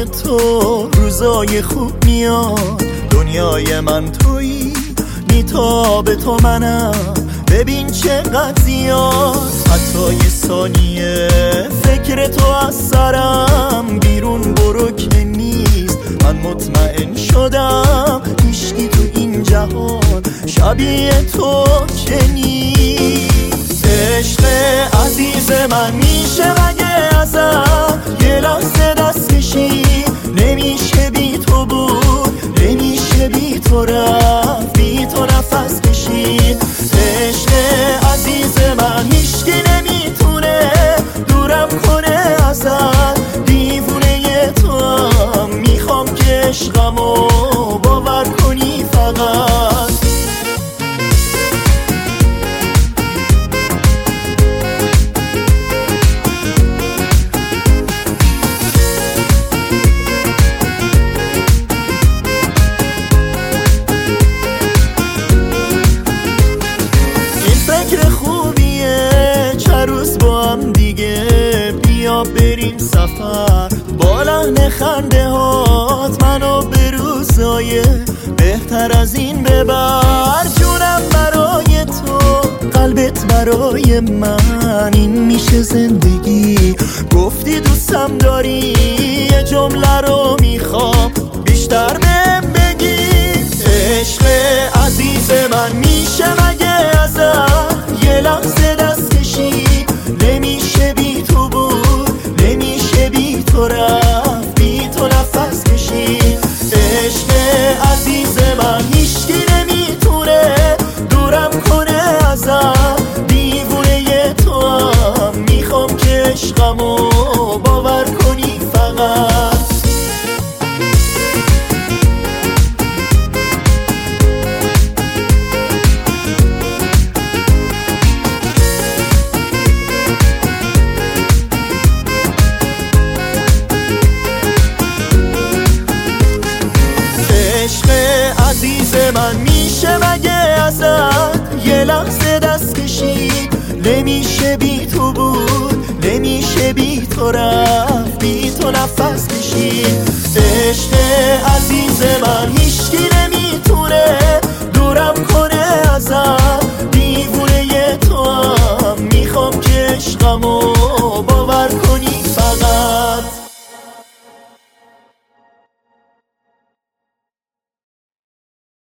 برای تو روزای خوب میاد. دنیای من تویی، میتاب تو منم، ببین چقدر زیاد. حتی یه ثانیه فکر تو از سرم بیرون برو که نیست. من مطمئن شدم هیچکی تو این جهان شبیه تو که نیست. عشق عزیز من میشه مگه ازم یه لحظه دست کشی؟ نمیشه بی تو بود، نمیشه بی تو رفت، بی تو نفس کشید. عشق عزیز من هیچکی نمیتونه دورم کنه ازت. دیوونه تو هم میخوام که عشقمو باور کنی فقط. فکر خوبیه چند روز با هم دیگه بیا بریم سفر. با لحن خنده هات منو به روزای بهتر از این ببر. جونم برای تو، قلبت برای من، این میشه زندگی. گفتی دوستم داری، یه جمله رو میخوام بیشتر بهم بگی. عشق عزیز من میشه مگه ازت یه لحظه دست کشی؟ نمیشه بی تو بود، نمیشه بی تو رفت، بی تو نفس کشی. عشق عزیز من هیچکی نمیتونه دورم کنه ازت. دیوونه تو هم میخوام که عشقمو باور کنی فقط. عشق عزیز من میشه مگه ازت یه لحظه دست کشی؟ نمیشه بی تو بود، نمیشه بی تو رفت، بی تو نفس کشید.